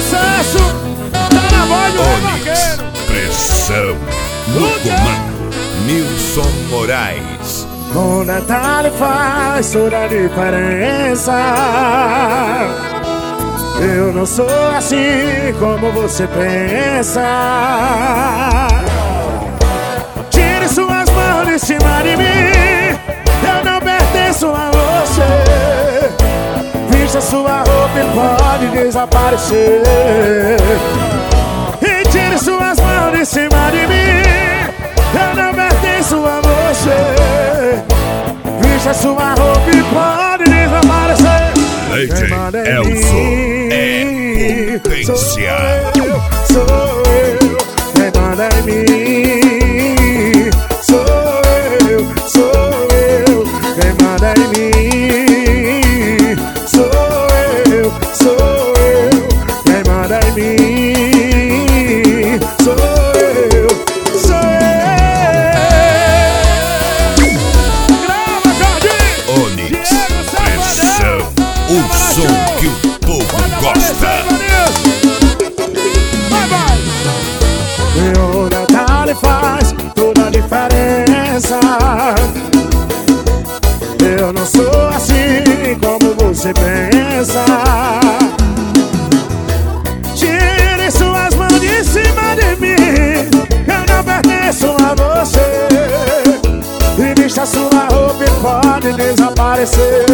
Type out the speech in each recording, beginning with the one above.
sucesso tá na voz do Rei Vaqueiro. Pressão no comando, Nilson Moraes. O detalhe faz toda a diferença. Eu não sou assim como você pensa. Tire suas mãos de cima de mim. Eu não pertenço a você. Vista sua roupa e pode desaparecer. E tire suas mãos de cima de mim. Eu não pertenço a você. Vista sua roupa e pode desaparecer. Legend Elson é potência. Sou eu, quem manda em mim. Sou eu, quem manda em mim. Sou eu, quem manda em mim. Sou eu. Grava, Jorginho! Onix, pressão, o som que o povo gosta. O detalhe faz toda a diferença. Eu não sou assim como você pensa. Tire suas mãos de cima de mim. Eu não pertenço a você. E vista sua roupa e pode desaparecer.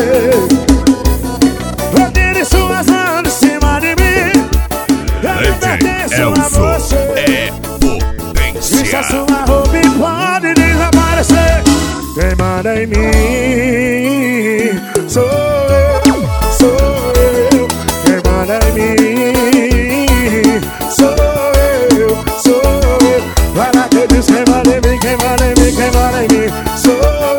Tire suas mãos de cima de mim. Eu não Legend pertenço a Elson você. é Vista potência. sua roupa e pode desaparecer. Quem manda em mim sou eu, quem manda em mim sou eu. Vai lá que diz quem manda em mim, quem manda em mim, quem manda em mim. Sou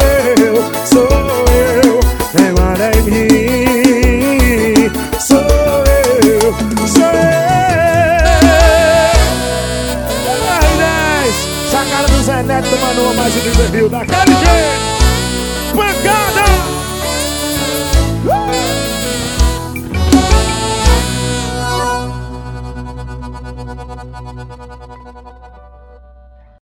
eu, quem manda em mim. Sou eu. Sacada do Zé Neto tomando uma mais um desafio daquele jeito.